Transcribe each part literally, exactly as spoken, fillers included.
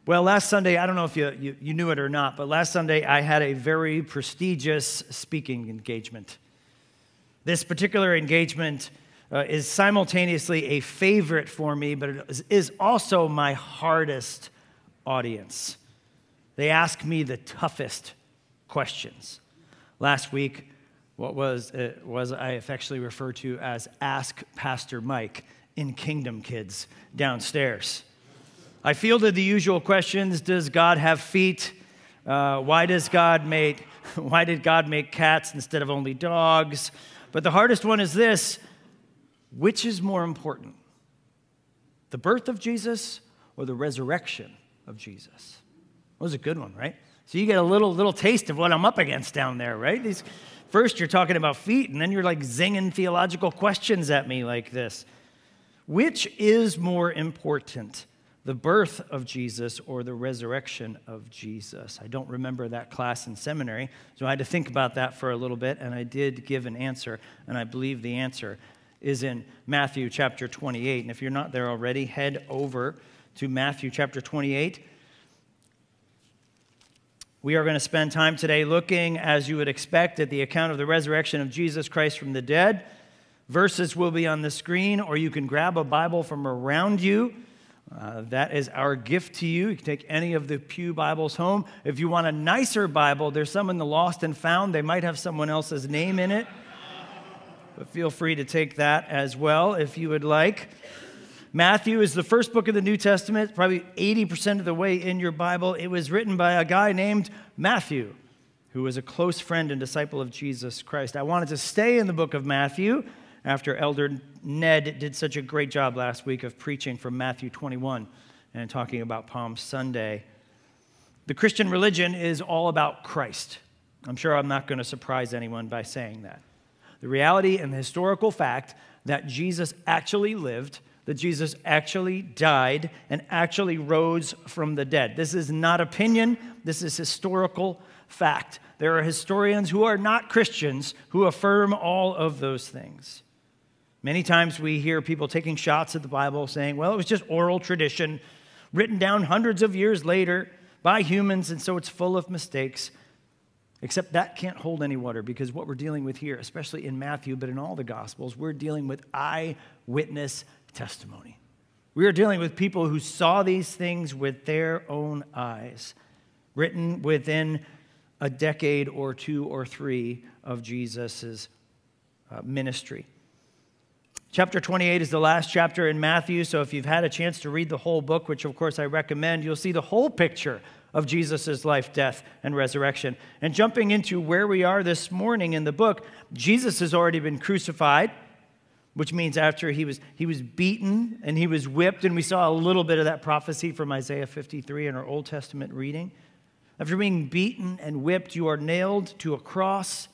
Well, last Sunday, I don't know if you, you, you knew it or not, but last Sunday I had a very prestigious speaking engagement. This particular engagement uh, is simultaneously a favorite for me, but it is, is also my hardest audience. They ask me the toughest questions. Last week, what was uh, was I affectionately referred to as Ask Pastor Mike in Kingdom Kids downstairs. I fielded the usual questions. Does God have feet? Uh, why does God make, why did God make cats instead of only dogs? But the hardest one is this: which is more important, the birth of Jesus or the resurrection of Jesus? That was a good one, right? So you get a little little taste of what I'm up against down there, right? These, first you're talking about feet, and then you're like zinging theological questions at me like this. Which is more important, the birth of Jesus or the resurrection of Jesus? I don't remember that class in seminary, so I had to think about that for a little bit, and I did give an answer, and I believe the answer is in Matthew chapter twenty-eight. And if you're not there already, head over to Matthew chapter twenty-eight. We are going to spend time today looking, as you would expect, at the account of the resurrection of Jesus Christ from the dead. Verses will be on the screen, or you can grab a Bible from around you. Uh, that is our gift to you. You can take any of the pew Bibles home. If you want a nicer Bible, there's some in the Lost and Found. They might have someone else's name in it. But feel free to take that as well if you would like. Matthew is the first book of the New Testament, probably eighty percent of the way in your Bible. It was written by a guy named Matthew, who was a close friend and disciple of Jesus Christ. I wanted to stay in the book of Matthew after Elder Ned did such a great job last week of preaching from Matthew twenty-one and talking about Palm Sunday. The Christian religion is all about Christ. I'm sure I'm not going to surprise anyone by saying that. The reality and the historical fact that Jesus actually lived, that Jesus actually died and actually rose from the dead. This is not opinion. This is historical fact. There are historians who are not Christians who affirm all of those things. Many times we hear people taking shots at the Bible saying, well, it was just oral tradition written down hundreds of years later by humans, and so it's full of mistakes. Except that can't hold any water, because what we're dealing with here, especially in Matthew, but in all the Gospels, we're dealing with eyewitness testimony. We are dealing with people who saw these things with their own eyes, written within a decade or two or three of Jesus' uh, ministry. Chapter twenty-eight is the last chapter in Matthew, so if you've had a chance to read the whole book, which of course I recommend, you'll see the whole picture of Jesus' life, death, and resurrection. And jumping into where we are this morning in the book, Jesus has already been crucified, which means after he was, he was beaten and he was whipped, and we saw a little bit of that prophecy from Isaiah fifty-three in our Old Testament reading. After being beaten and whipped, you are nailed to a cross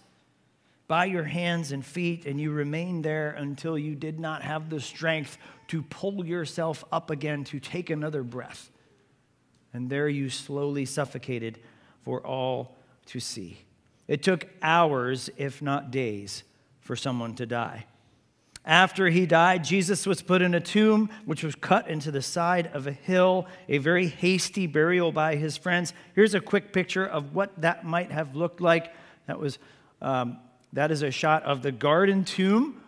by your hands and feet, and you remain there until you did not have the strength to pull yourself up again to take another breath. And there you slowly suffocated for all to see. It took hours, if not days, for someone to die. After he died, Jesus was put in a tomb which was cut into the side of a hill, a very hasty burial by his friends. Here's a quick picture of what that might have looked like. That was um, that is a shot of the Garden Tomb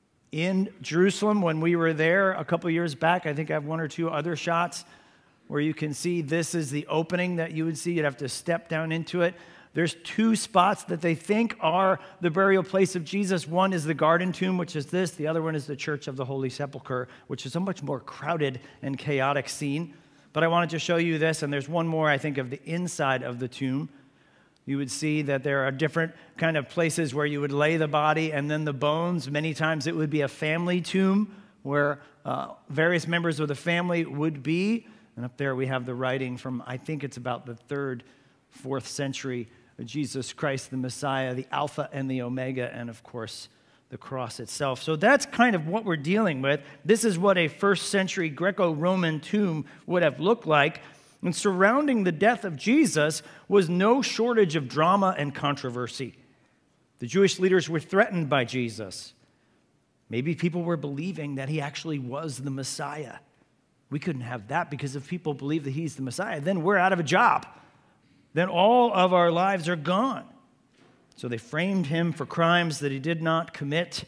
in Jerusalem when we were there a couple years back. I think I have one or two other shots where you can see this is the opening that you would see. You'd have to step down into it. There's two spots that they think are the burial place of Jesus. One is the Garden Tomb, which is this. The other one is the Church of the Holy Sepulchre, which is a much more crowded and chaotic scene. But I wanted to show you this, and there's one more, I think, of the inside of the tomb. You would see that there are different kind of places where you would lay the body and then the bones. Many times it would be a family tomb where uh, various members of the family would be. And up there we have the writing from, I think it's about the third, fourth century, Jesus Christ, the Messiah, the Alpha and the Omega, and of course, the cross itself. So that's kind of what we're dealing with. This is what a first century Greco-Roman tomb would have looked like. And surrounding the death of Jesus was no shortage of drama and controversy. The Jewish leaders were threatened by Jesus. Maybe people were believing that he actually was the Messiah. We couldn't have that because if people believe that he's the Messiah, then we're out of a job. Then all of our lives are gone. So they framed him for crimes that he did not commit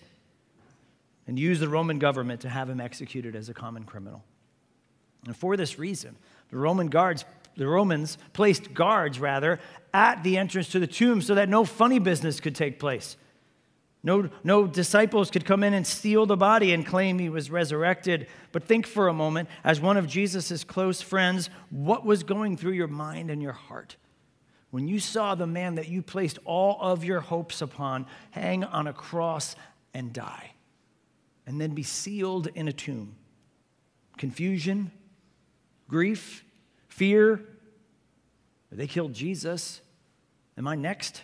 and used the Roman government to have him executed as a common criminal. And for this reason, the Roman guards, the Romans placed guards, rather, at the entrance to the tomb so that no funny business could take place. No, no disciples could come in and steal the body and claim he was resurrected. But think for a moment, as one of Jesus' close friends, what was going through your mind and your heart when you saw the man that you placed all of your hopes upon hang on a cross and die, and then be sealed in a tomb? Confusion, grief, fear. They killed Jesus. Am I next?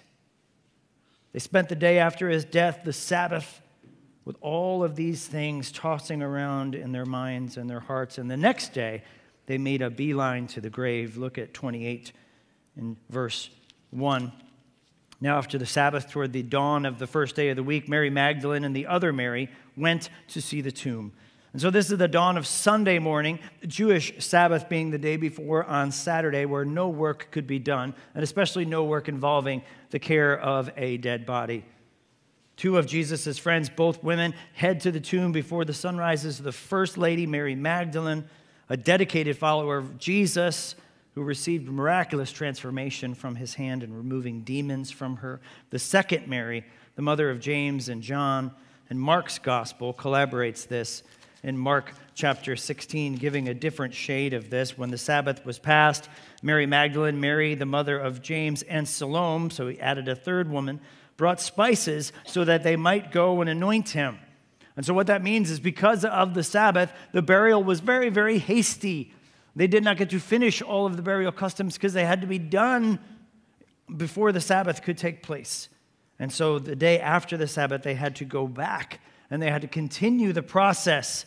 They spent the day after his death, the Sabbath, with all of these things tossing around in their minds and their hearts. And the next day, they made a beeline to the grave. Look at twenty-eight in verse one. Now, after the Sabbath, toward the dawn of the first day of the week, Mary Magdalene and the other Mary went to see the tomb. And so this is the dawn of Sunday morning, the Jewish Sabbath being the day before on Saturday, where no work could be done, and especially no work involving the care of a dead body. Two of Jesus' friends, both women, head to the tomb before the sun rises. The first lady, Mary Magdalene, a dedicated follower of Jesus, who received miraculous transformation from his hand in removing demons from her. The second Mary, the mother of James and John, and Mark's gospel collaborates this in Mark chapter sixteen, giving a different shade of this. When the Sabbath was passed, Mary Magdalene, Mary, the mother of James, and Salome, so he added a third woman, brought spices so that they might go and anoint him. And so what that means is because of the Sabbath, the burial was very, very hasty. They did not get to finish all of the burial customs because they had to be done before the Sabbath could take place. And so the day after the Sabbath, they had to go back and they had to continue the process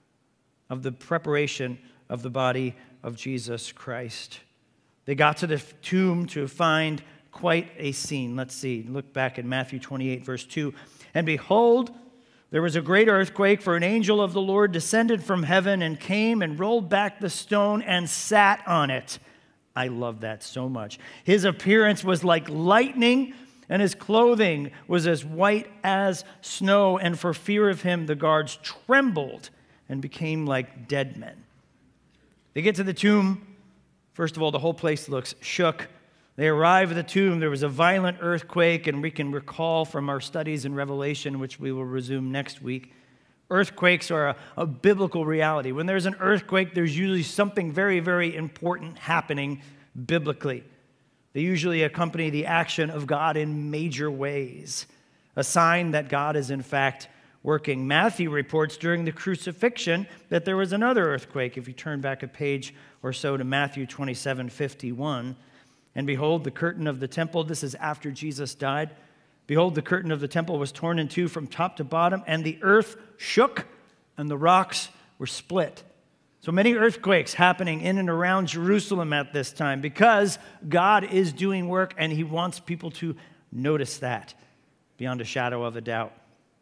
of the preparation of the body of Jesus Christ. They got to the tomb to find quite a scene. Let's see. Look back in Matthew twenty-eight, verse two. And behold, there was a great earthquake, for an angel of the Lord descended from heaven and came and rolled back the stone and sat on it. I love that so much. His appearance was like lightning, and his clothing was as white as snow. And for fear of him, the guards trembled and became like dead men. They get to the tomb. First of all, the whole place looks shook. They arrive at the tomb. There was a violent earthquake, and we can recall from our studies in Revelation, which we will resume next week, earthquakes are a, a biblical reality. When there's an earthquake, there's usually something very, very important happening biblically. They usually accompany the action of God in major ways, a sign that God is in fact working. Matthew reports during the crucifixion that there was another earthquake. If you turn back a page or so to Matthew twenty-seven fifty-one, and behold, the curtain of the temple, this is after Jesus died, behold, the curtain of the temple was torn in two from top to bottom, and the earth shook, and the rocks were split. So many earthquakes happening in and around Jerusalem at this time because God is doing work, and he wants people to notice that beyond a shadow of a doubt.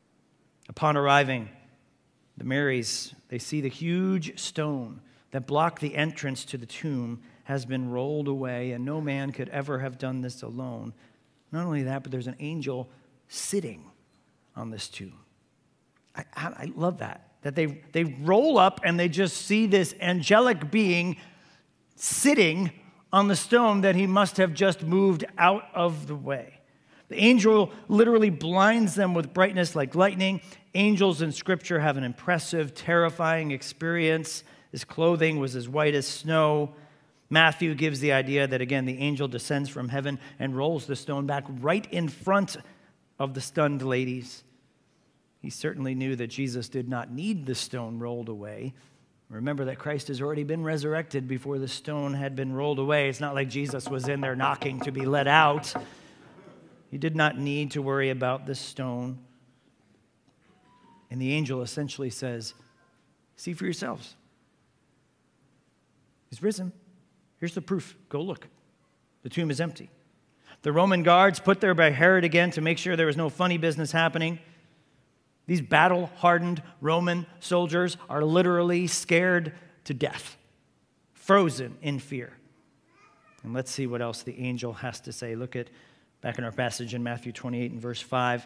Upon arriving, the Marys, they see the huge stone that blocked the entrance to the tomb has been rolled away, and no man could ever have done this alone. Not only that, but there's an angel sitting on this tomb. I, I, I love that, that they, they roll up and they just see this angelic being sitting on the stone that he must have just moved out of the way. The angel literally blinds them with brightness like lightning. Angels in Scripture have an impressive, terrifying experience. His clothing was as white as snow. Matthew gives the idea that, again, the angel descends from heaven and rolls the stone back right in front of the stunned ladies. He certainly knew that Jesus did not need the stone rolled away. Remember that Christ has already been resurrected before the stone had been rolled away. It's not like Jesus was in there knocking to be let out. He did not need to worry about this stone. And the angel essentially says, see for yourselves. He's risen. Here's the proof. Go look. The tomb is empty. The Roman guards put there by Herod again to make sure there was no funny business happening. These battle-hardened Roman soldiers are literally scared to to death, frozen in fear. And let's see what else the angel has to say. Look at back in our passage in Matthew twenty-eight and verse five.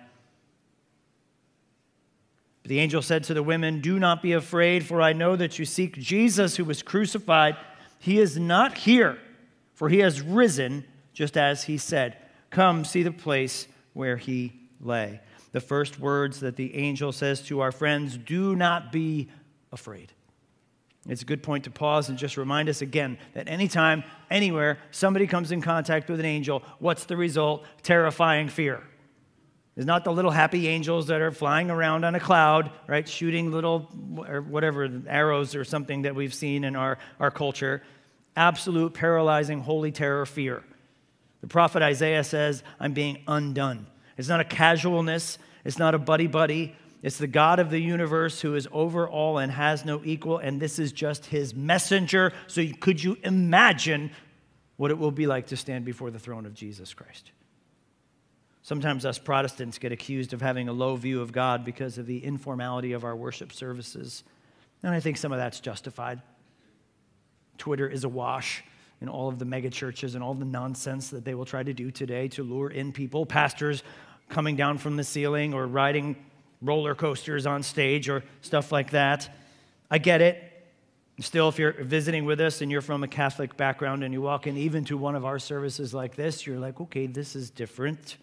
But the angel said to the women, "Do not be afraid, for I know that you seek Jesus who was crucified. He is not here, for he has risen, just as he said. Come, see the place where he lay." The first words that the angel says to our friends, do not be afraid. It's a good point to pause and just remind us again that anytime, anywhere, somebody comes in contact with an angel, what's the result? Terrifying fear. It's not the little happy angels that are flying around on a cloud, right, shooting little, or whatever, arrows or something that we've seen in our, our culture. Absolute, paralyzing, holy terror, fear. The prophet Isaiah says, I'm being undone. It's not a casualness. It's not a buddy-buddy. It's the God of the universe who is over all and has no equal, and this is just his messenger. So could you imagine what it will be like to stand before the throne of Jesus Christ? Sometimes us Protestants get accused of having a low view of God because of the informality of our worship services. And I think some of that's justified. Twitter is awash in all of the mega churches and all the nonsense that they will try to do today to lure in people. Pastors coming down from the ceiling or riding roller coasters on stage or stuff like that. I get it. Still, if you're visiting with us and you're from a Catholic background and you walk in even to one of our services like this, you're like, okay, this is different.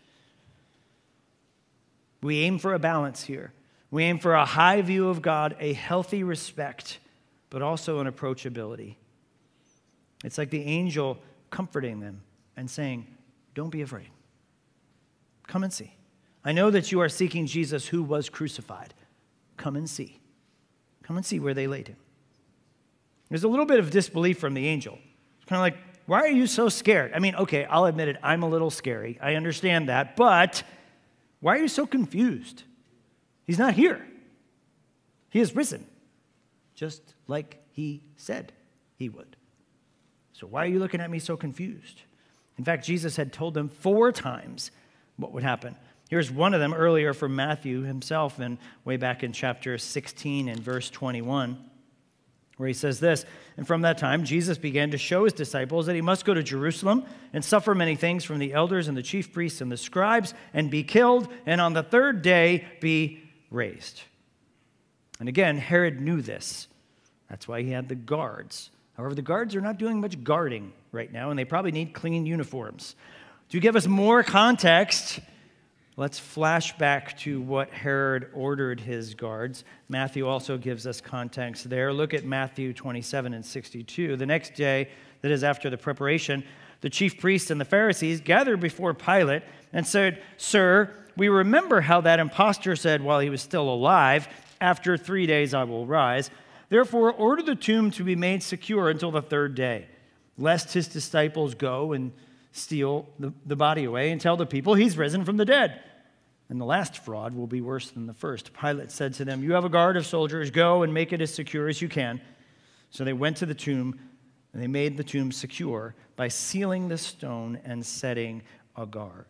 We aim for a balance here. We aim for a high view of God, a healthy respect, but also an approachability. It's like the angel comforting them and saying, don't be afraid. Come and see. I know that you are seeking Jesus who was crucified. Come and see. Come and see where they laid him. There's a little bit of disbelief from the angel. It's kind of like, why are you so scared? I mean, okay, I'll admit it, I'm a little scary. I understand that, but why are you so confused? He's not here. He has risen, just like he said he would. So why are you looking at me so confused? In fact, Jesus had told them four times what would happen. Here's one of them earlier from Matthew himself, and way back in chapter sixteen and verse twenty-one, where he says this, and from that time, Jesus began to show his disciples that he must go to Jerusalem and suffer many things from the elders and the chief priests and the scribes and be killed, and on the third day be raised. And again, Herod knew this. That's why he had the guards. However, the guards are not doing much guarding right now, and they probably need clean uniforms. To give us more context, let's flash back to what Herod ordered his guards. Matthew also gives us context there. Look at Matthew twenty-seven and sixty-two. The next day, that is after the preparation, the chief priests and the Pharisees gathered before Pilate and said, "Sir, we remember how that impostor said while he was still alive, 'After three days I will rise.' Therefore, order the tomb to be made secure until the third day, lest his disciples go and steal the, the body away and tell the people he's risen from the dead. And the last fraud will be worse than the first." Pilate said to them, "You have a guard of soldiers. Go and make it as secure as you can." So they went to the tomb, and they made the tomb secure by sealing the stone and setting a guard.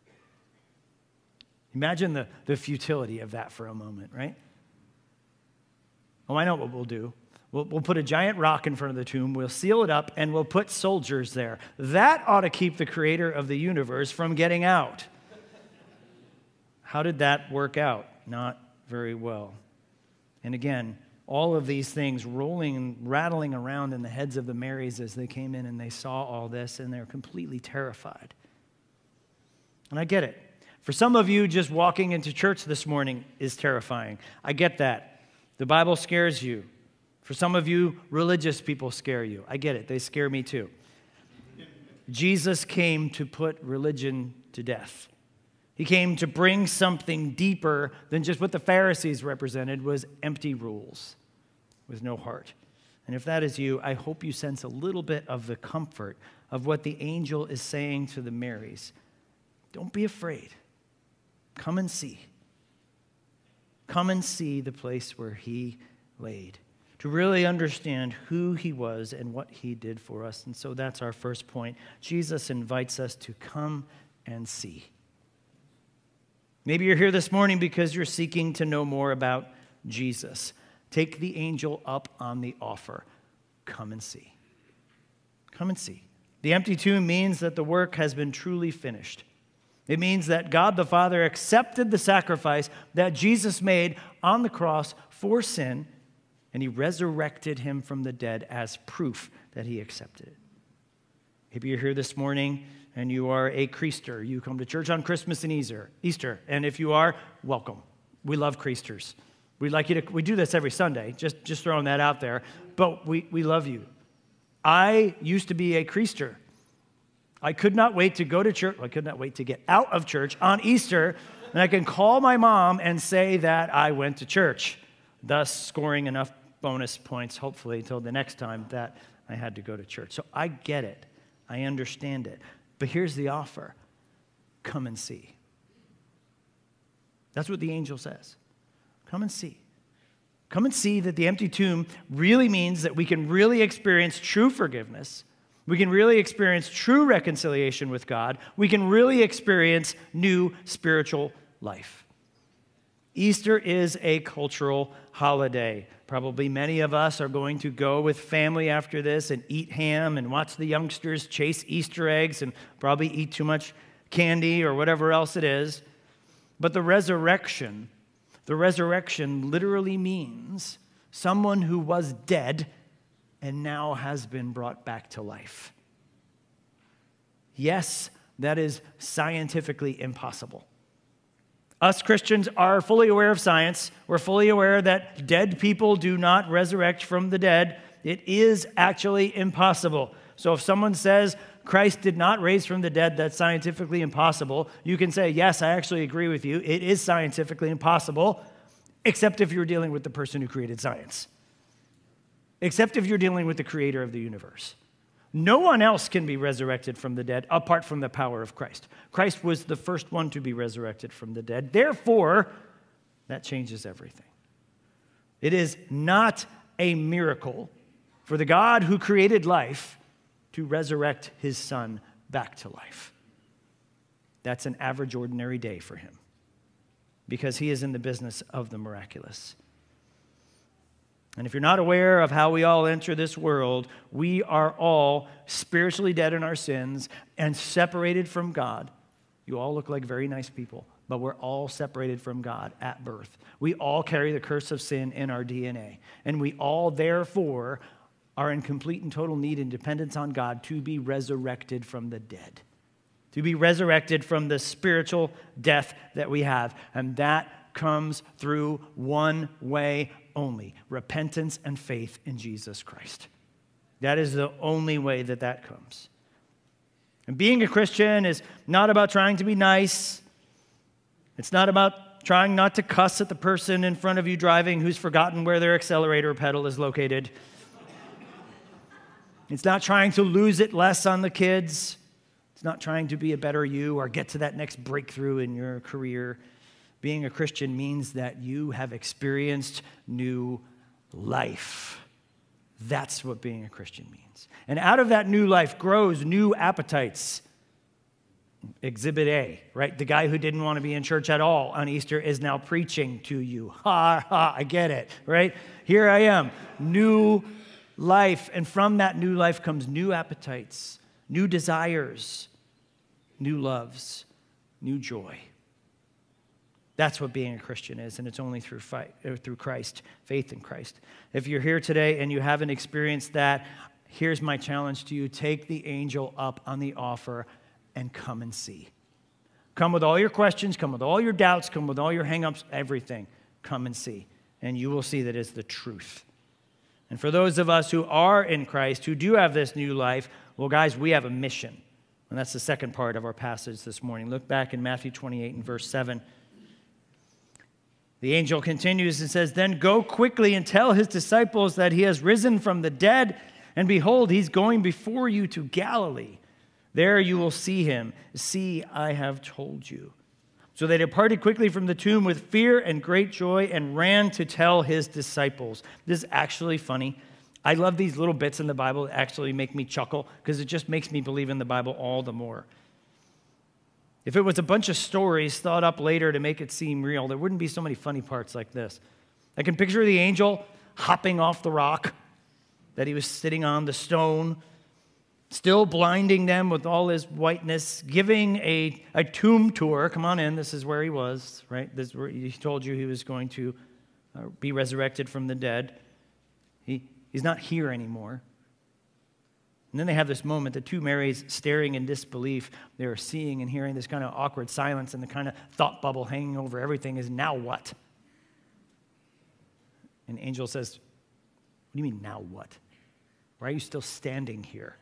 Imagine the, the futility of that for a moment, right? Oh, I know what we'll do. We'll, we'll put a giant rock in front of the tomb, we'll seal it up, and we'll put soldiers there. That ought to keep the creator of the universe from getting out. How did that work out? Not very well. And again, all of these things rolling and rattling around in the heads of the Marys as they came in and they saw all this, and they're completely terrified. And I get it. For some of you, just walking into church this morning is terrifying. I get that. The Bible scares you. For some of you, religious people scare you. I get it. They scare me too. Jesus came to put religion to death. He came to bring something deeper than just what the Pharisees represented was empty rules with no heart. And if that is you, I hope you sense a little bit of the comfort of what the angel is saying to the Marys. Don't be afraid. Come and see. Come and see the place where he laid, to really understand who he was and what he did for us. And so that's our first point. Jesus invites us to come and see. Maybe you're here this morning because you're seeking to know more about Jesus. Take the angel up on the offer. come and see. Come and see. The empty tomb means that the work has been truly finished. It means that God the Father accepted the sacrifice that Jesus made on the cross for sin, and he resurrected him from the dead as proof that he accepted it. Maybe you're here this morning and you are a Creaster. You come to church on Christmas and Easter. Easter. And if you are, welcome. We love Creasters. We'd like you to, we do this every Sunday, just, just throwing that out there. But we, we love you. I used to be a Creaster. I could not wait to go to church. I could not wait to get out of church on Easter, and I can call my mom and say that I went to church, thus scoring enough bonus points, hopefully, until the next time that I had to go to church. So I get it. I understand it. But here's the offer. Come and see. That's what the angel says. Come and see. Come and see that the empty tomb really means that we can really experience true forgiveness. We can really experience true reconciliation with God. We can really experience new spiritual life. Easter is a cultural holiday. Probably many of us are going to go with family after this and eat ham and watch the youngsters chase Easter eggs and probably eat too much candy or whatever else it is. But the resurrection, the resurrection literally means someone who was dead and now has been brought back to life. Yes, that is scientifically impossible. Us Christians are fully aware of science. We're fully aware that dead people do not resurrect from the dead. It is actually impossible. So if someone says Christ did not raise from the dead, that's scientifically impossible, you can say, yes, I actually agree with you. It is scientifically impossible, except if you're dealing with the person who created science. Except if you're dealing with the creator of the universe. No one else can be resurrected from the dead apart from the power of Christ. Christ was the first one to be resurrected from the dead. Therefore, that changes everything. It is not a miracle for the God who created life to resurrect his son back to life. That's an average, ordinary day for him because he is in the business of the miraculous. And if you're not aware of how we all enter this world, we are all spiritually dead in our sins and separated from God. You all look like very nice people, but we're all separated from God at birth. We all carry the curse of sin in our D N A, and we all, therefore, are in complete and total need and dependence on God to be resurrected from the dead, to be resurrected from the spiritual death that we have. And that comes through one way only: repentance and faith in Jesus Christ. That is the only way that that comes. And being a Christian is not about trying to be nice. It's not about trying not to cuss at the person in front of you driving who's forgotten where their accelerator pedal is located. It's not trying to lose it less on the kids. It's not trying to be a better you or get to that next breakthrough in your career. Being a Christian means that you have experienced new life. That's what being a Christian means. And out of that new life grows new appetites. Exhibit A, right? The guy who didn't want to be in church at all on Easter is now preaching to you. Ha, ha, I get it, right? Here I am, new life. And from that new life comes new appetites, new desires, new loves, new joy. That's what being a Christian is, and it's only through fight, through Christ, faith in Christ. If you're here today and you haven't experienced that, here's my challenge to you. Take the angel up on the offer and come and see. Come with all your questions, come with all your doubts, come with all your hang-ups, everything. Come and see, and you will see that it's the truth. And for those of us who are in Christ, who do have this new life, well, guys, we have a mission. And that's the second part of our passage this morning. Look back in Matthew twenty-eight and verse seven. The angel continues and says, "Then go quickly and tell his disciples that he has risen from the dead, and behold, he's going before you to Galilee. There you will see him. See, I have told you." So they departed quickly from the tomb with fear and great joy and ran to tell his disciples. This is actually funny. I love these little bits in the Bible that actually make me chuckle because it just makes me believe in the Bible all the more. If it was a bunch of stories thought up later to make it seem real, there wouldn't be so many funny parts like this. I can picture the angel hopping off the rock, that he was sitting on the stone, still blinding them with all his whiteness, giving a, a tomb tour. Come on in, this is where he was, right? This is where he told you he was going to uh, be resurrected from the dead. He, he's not here anymore. And then they have this moment, the two Marys staring in disbelief. They're seeing and hearing this kind of awkward silence, and the kind of thought bubble hanging over everything is, now what? And the angel says, what do you mean, now what? Why are you still standing here?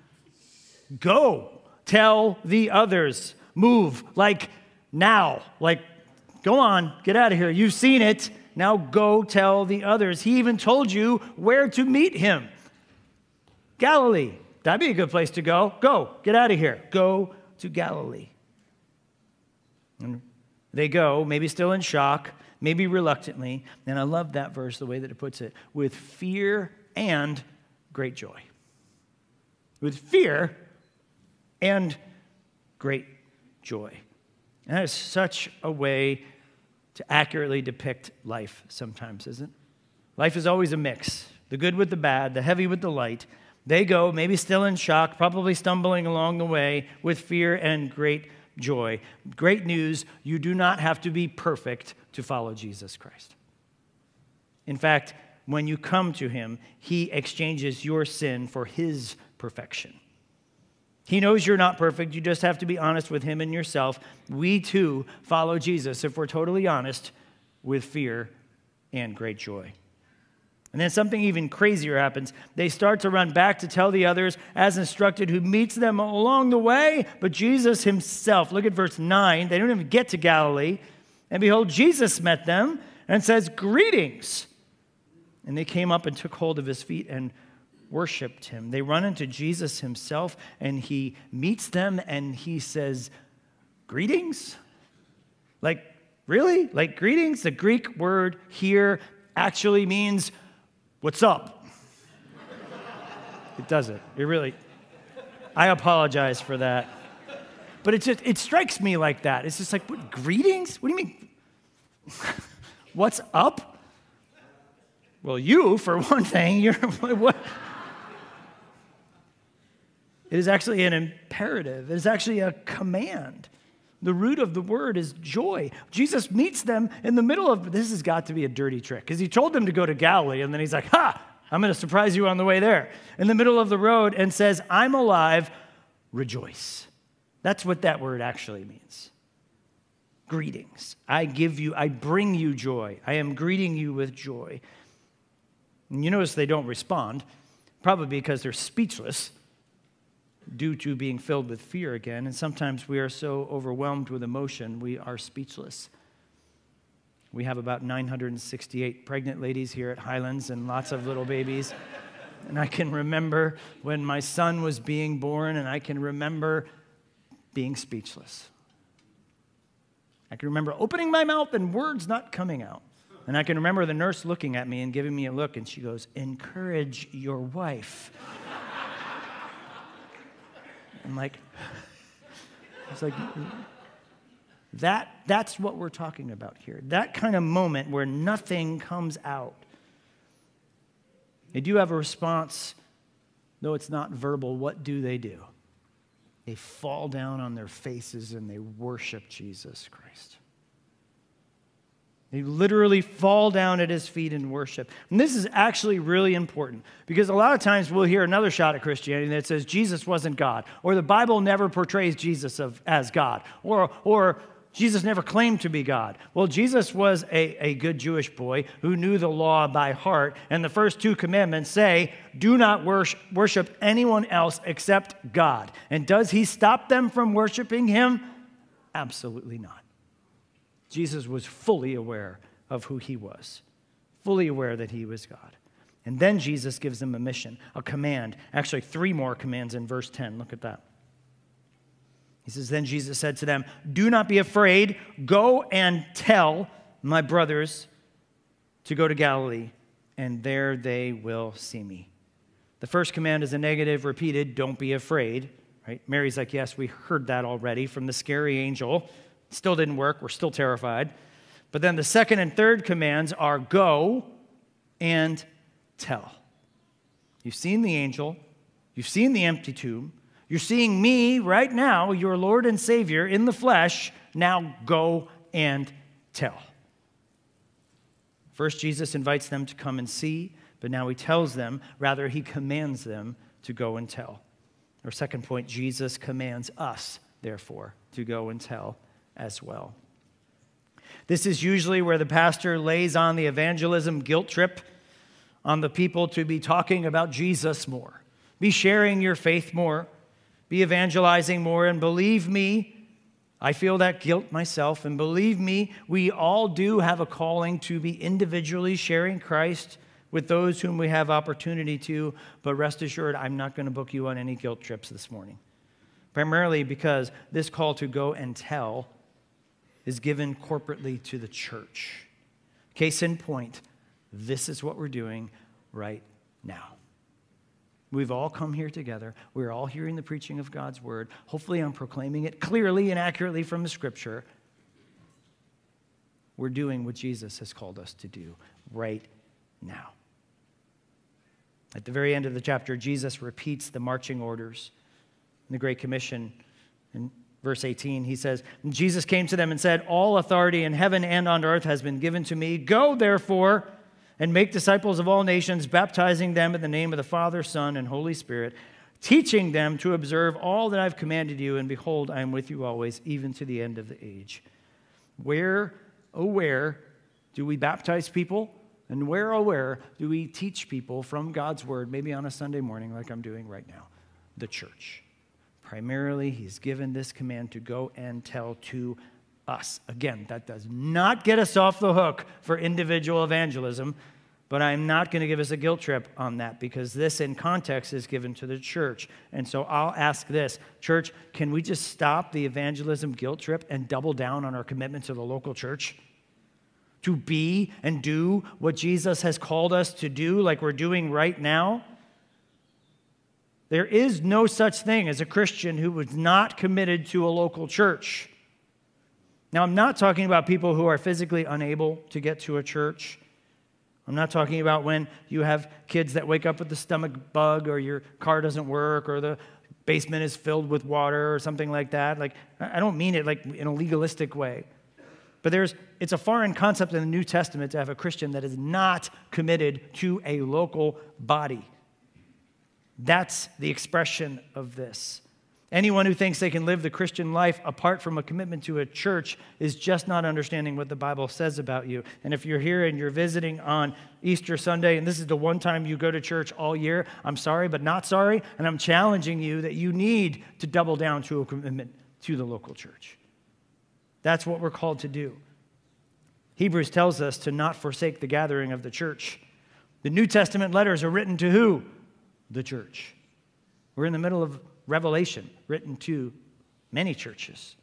Go, tell the others. Move, like now. Like, go on, get out of here. You've seen it. Now go tell the others. He even told you where to meet him. Galilee. That'd be a good place to go. Go, get out of here. Go to Galilee. And they go, maybe still in shock, maybe reluctantly. And I love that verse, the way that it puts it, with fear and great joy. With fear and great joy. And that is such a way to accurately depict life sometimes, isn't it? Life is always a mix. The good with the bad, the heavy with the light. They go, maybe still in shock, probably stumbling along the way with fear and great joy. Great news, you do not have to be perfect to follow Jesus Christ. In fact, when you come to him, he exchanges your sin for his perfection. He knows you're not perfect. You just have to be honest with him and yourself. We too follow Jesus, if we're totally honest, with fear and great joy. And then something even crazier happens. They start to run back to tell the others as instructed, who meets them along the way, but Jesus himself. Look at verse nine. They don't even get to Galilee. And behold, Jesus met them and says, greetings. And they came up and took hold of his feet and worshiped him. They run into Jesus himself, and he meets them, and he says, greetings? Like, really? Like, greetings? The Greek word here actually means, what's up? It doesn't. It really, I apologize for that. But it just, it strikes me like that. It's just like, what, greetings? What do you mean? What's up? Well, you, for one thing, you're, what? It is actually an imperative. It is actually a command. The root of the word is joy. Jesus meets them in the middle of, this has got to be a dirty trick, because he told them to go to Galilee, and then he's like, ha, I'm going to surprise you on the way there. In the middle of the road, and says, I'm alive, rejoice. That's what that word actually means. Greetings. I give you, I bring you joy. I am greeting you with joy. And you notice they don't respond, probably because they're speechless, due to being filled with fear again. And sometimes we are so overwhelmed with emotion, we are speechless. We have about nine hundred sixty-eight pregnant ladies here at Highlands and lots of little babies. And I can remember when my son was being born, and I can remember being speechless. I can remember opening my mouth and words not coming out. And I can remember the nurse looking at me and giving me a look, and she goes, encourage your wife. I'm like, it's like, that, that's what we're talking about here. That kind of moment where nothing comes out. They do have a response, though it's not verbal. What do they do? They fall down on their faces and they worship Jesus Christ. They literally fall down at his feet and worship. And this is actually really important, because a lot of times we'll hear another shot at Christianity that says Jesus wasn't God, or the Bible never portrays Jesus of, as God, or, or Jesus never claimed to be God. Well, Jesus was a, a good Jewish boy who knew the law by heart, and the first two commandments say, do not worship, worship anyone else except God. And does he stop them from worshiping him? Absolutely not. Jesus was fully aware of who he was, fully aware that he was God. And then Jesus gives them a mission, a command, actually three more commands in verse ten. Look at that. He says, then Jesus said to them, do not be afraid. Go and tell my brothers to go to Galilee, and there they will see me. The first command is a negative, repeated, don't be afraid. Right? Mary's like, yes, we heard that already from the scary angel. Still didn't work. We're still terrified. But then the second and third commands are go and tell. You've seen the angel. You've seen the empty tomb. You're seeing me right now, your Lord and Savior, in the flesh. Now go and tell. First, Jesus invites them to come and see, but now he tells them, rather he commands them to go and tell. Our second point, Jesus commands us, therefore, to go and tell as well. This is usually where the pastor lays on the evangelism guilt trip on the people to be talking about Jesus more, be sharing your faith more, be evangelizing more, and believe me, I feel that guilt myself, and believe me, we all do have a calling to be individually sharing Christ with those whom we have opportunity to, but rest assured, I'm not going to book you on any guilt trips this morning. Primarily because this call to go and tell is given corporately to the church. Case in point, this is what we're doing right now. We've all come here together. We're all hearing the preaching of God's word. Hopefully I'm proclaiming it clearly and accurately from the scripture. We're doing what Jesus has called us to do right now. At the very end of the chapter, Jesus repeats the marching orders in the Great Commission. In verse eighteen, he says, Jesus came to them and said, all authority in heaven and on earth has been given to me. Go, therefore, and make disciples of all nations, baptizing them in the name of the Father, Son, and Holy Spirit, teaching them to observe all that I've commanded you, and behold, I am with you always, even to the end of the age. Where, oh where, do we baptize people? And where, oh where, do we teach people from God's word, maybe on a Sunday morning like I'm doing right now? The church. Primarily, he's given this command to go and tell to us. Again, that does not get us off the hook for individual evangelism, but I'm not going to give us a guilt trip on that because this in context is given to the church. And so I'll ask this, church, can we just stop the evangelism guilt trip and double down on our commitment to the local church? To be and do what Jesus has called us to do like we're doing right now? There is no such thing as a Christian who was not committed to a local church. Now, I'm not talking about people who are physically unable to get to a church. I'm not talking about when you have kids that wake up with the stomach bug or your car doesn't work or the basement is filled with water or something like that. Like, I don't mean it like in a legalistic way. But there's it's a foreign concept in the New Testament to have a Christian that is not committed to a local body. That's the expression of this. Anyone who thinks they can live the Christian life apart from a commitment to a church is just not understanding what the Bible says about you. And if you're here and you're visiting on Easter Sunday, and this is the one time you go to church all year, I'm sorry, but not sorry. And I'm challenging you that you need to double down to a commitment to the local church. That's what we're called to do. Hebrews tells us to not forsake the gathering of the church. The New Testament letters are written to who? The church. We're in the middle of Revelation, written to many churches.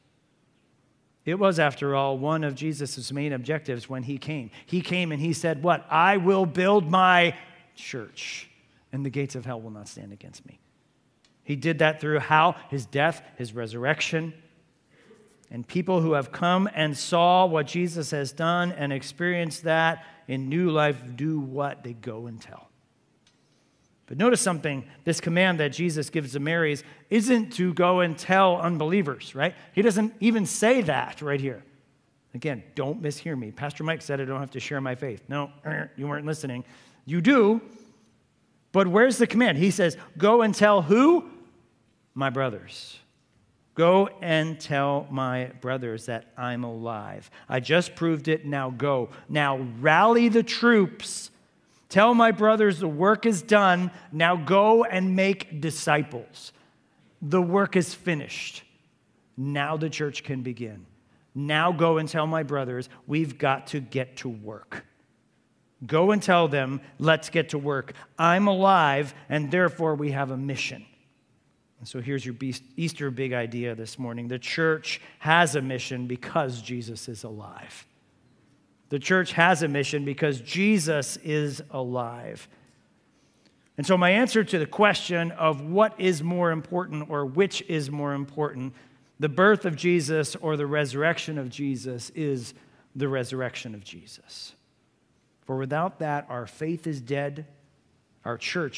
It was, after all, one of Jesus' main objectives when he came. He came and he said, what? I will build my church, and the gates of hell will not stand against me. He did that through how? His death, his resurrection. And people who have come and saw what Jesus has done and experienced that in new life do what? They go and tell. But notice something, this command that Jesus gives to Mary isn't to go and tell unbelievers, right? He doesn't even say that right here. Again, don't mishear me. Pastor Mike said I don't have to share my faith. No, you weren't listening. You do, but where's the command? He says, go and tell who? My brothers. Go and tell my brothers that I'm alive. I just proved it, now go. Now rally the troops. Tell my brothers the work is done. Now go and make disciples. The work is finished. Now the church can begin. Now go and tell my brothers we've got to get to work. Go and tell them, let's get to work. I'm alive, and therefore we have a mission. And so here's your Easter big idea this morning. The church has a mission because Jesus is alive. The church has a mission because Jesus is alive. And so my answer to the question of what is more important or which is more important, the birth of Jesus or the resurrection of Jesus, is the resurrection of Jesus. For without that, our faith is dead, our church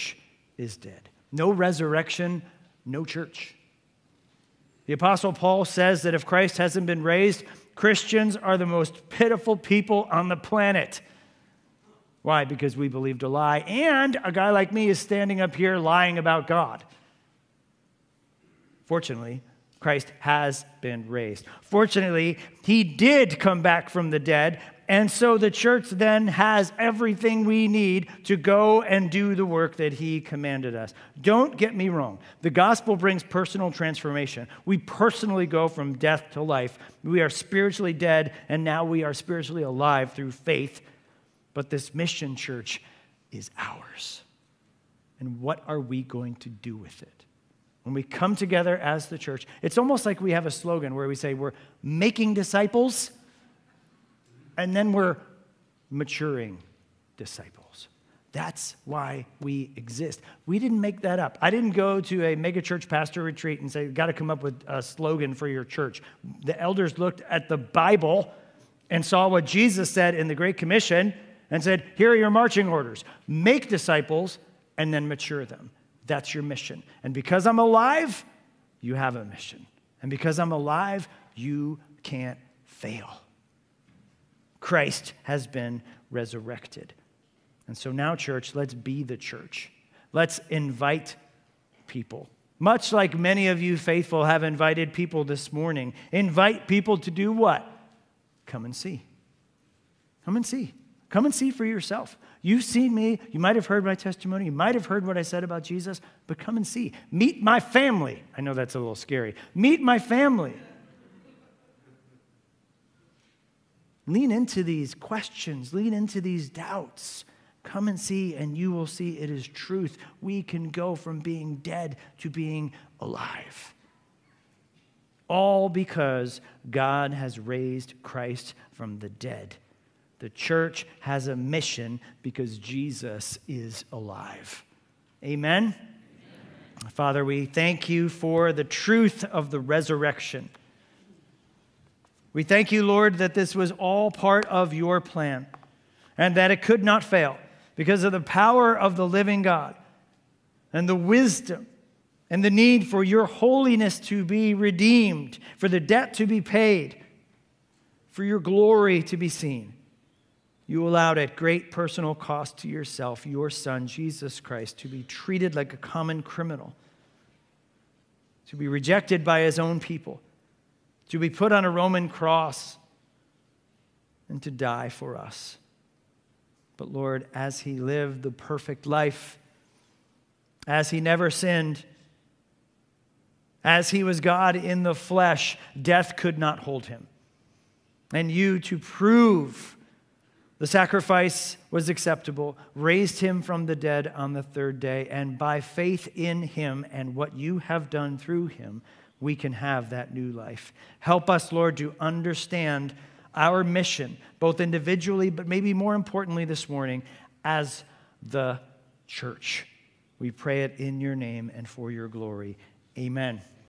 is dead. No resurrection, no church. The Apostle Paul says that if Christ hasn't been raised, Christians are the most pitiful people on the planet. Why? Because we believed a lie, and a guy like me is standing up here lying about God. Fortunately, Christ has been raised. Fortunately, he did come back from the dead, and so the church then has everything we need to go and do the work that he commanded us. Don't get me wrong. The gospel brings personal transformation. We personally go from death to life. We are spiritually dead, and now we are spiritually alive through faith. But this mission, church, is ours. And what are we going to do with it? When we come together as the church, it's almost like we have a slogan where we say we're making disciples, and then we're maturing disciples. That's why we exist. We didn't make that up. I didn't go to a megachurch pastor retreat and say, got to come up with a slogan for your church. The elders looked at the Bible and saw what Jesus said in the Great Commission and said, here are your marching orders. Make disciples and then mature them. That's your mission. And because I'm alive, you have a mission. And because I'm alive, you can't fail. Christ has been resurrected. And so now, church, let's be the church. Let's invite people. Much like many of you faithful have invited people this morning. Invite people to do what? Come and see. Come and see. Come and see for yourself. You've seen me. You might have heard my testimony. You might have heard what I said about Jesus, but come and see. Meet my family. I know that's a little scary. Meet my family. Lean into these questions. Lean into these doubts. Come and see, and you will see it is truth. We can go from being dead to being alive. All because God has raised Christ from the dead. The church has a mission because Jesus is alive. Amen? Amen? Father, we thank you for the truth of the resurrection. We thank you, Lord, that this was all part of your plan and that it could not fail because of the power of the living God and the wisdom and the need for your holiness to be redeemed, for the debt to be paid, for your glory to be seen. You allowed at great personal cost to yourself, your Son, Jesus Christ, to be treated like a common criminal, to be rejected by his own people, to be put on a Roman cross, and to die for us. But Lord, as he lived the perfect life, as he never sinned, as he was God in the flesh, death could not hold him. And you, to prove the sacrifice was acceptable, raised him from the dead on the third day, and by faith in him and what you have done through him, we can have that new life. Help us, Lord, to understand our mission, both individually, but maybe more importantly this morning, as the church. We pray it in your name and for your glory. Amen.